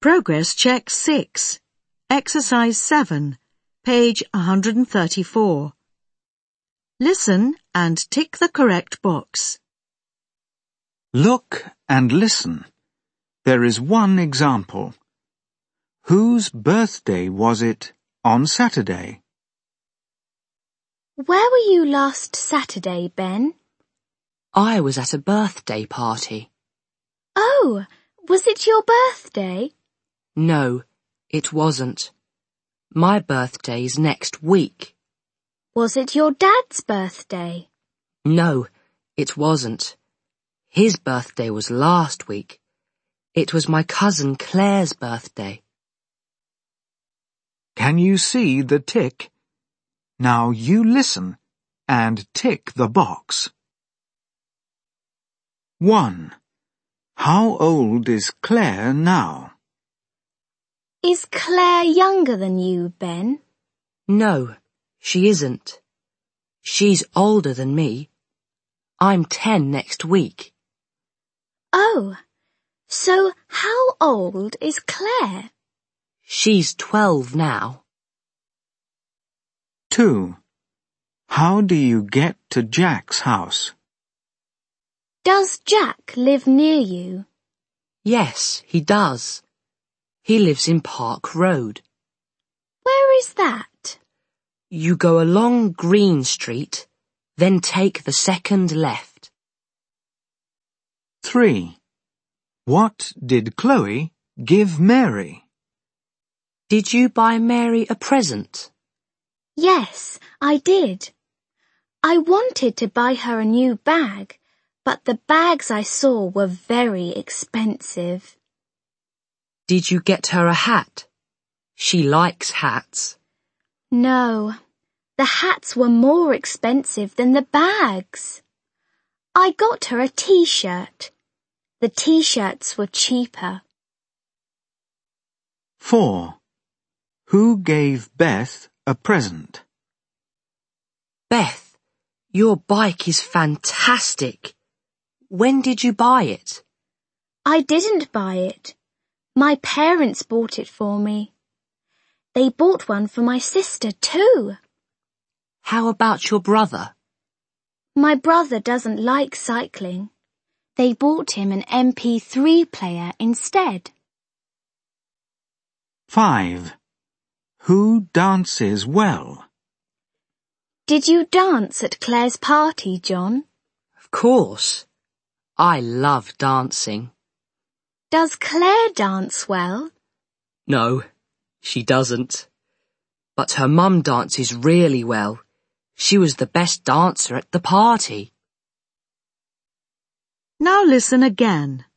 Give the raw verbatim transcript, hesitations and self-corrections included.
Progress Check six. Exercise seven, page one hundred thirty-four. Listen and tick the correct box. Look and listen. There is one example. Whose birthday was it on Saturday? Where were you last Saturday, Ben? I was at a birthday party. Oh, was it your birthday? No, it wasn't. My birthday's next week. Was it your dad's birthday? No, it wasn't. His birthday was last week. It was my cousin Claire's birthday. Can you see the tick? Now you listen and tick the box. one. How old is Claire now? Is Claire younger than you, Ben? No, she isn't. She's older than me. I'm ten next week. Oh, so how old is Claire? She's twelve now. two. How do you get to Jack's house? Does Jack live near you? Yes, he does. He lives in Park Road. Where is that? You go along Green Street, then take the second left. three. What did Chloe give Mary? Did you buy Mary a present? Yes, I did. I wanted to buy her a new bag, but the bags I saw were very expensive. Did you get her a hat? She likes hats. No, the hats were more expensive than the bags. I got her a t-shirt. The t-shirts were cheaper. four. Who gave Beth a present? Beth, your bike is fantastic. When did you buy it? I didn't buy it. My parents bought it for me. They bought one for my sister too. How about your brother? My brother doesn't like cycling. They bought him an M P three player instead. five. Who dances well? Did you dance at Claire's party, John? Of course. I love dancing. Does Claire dance well? No, she doesn't. But her mum dances really well. She was the best dancer at the party. Now listen again.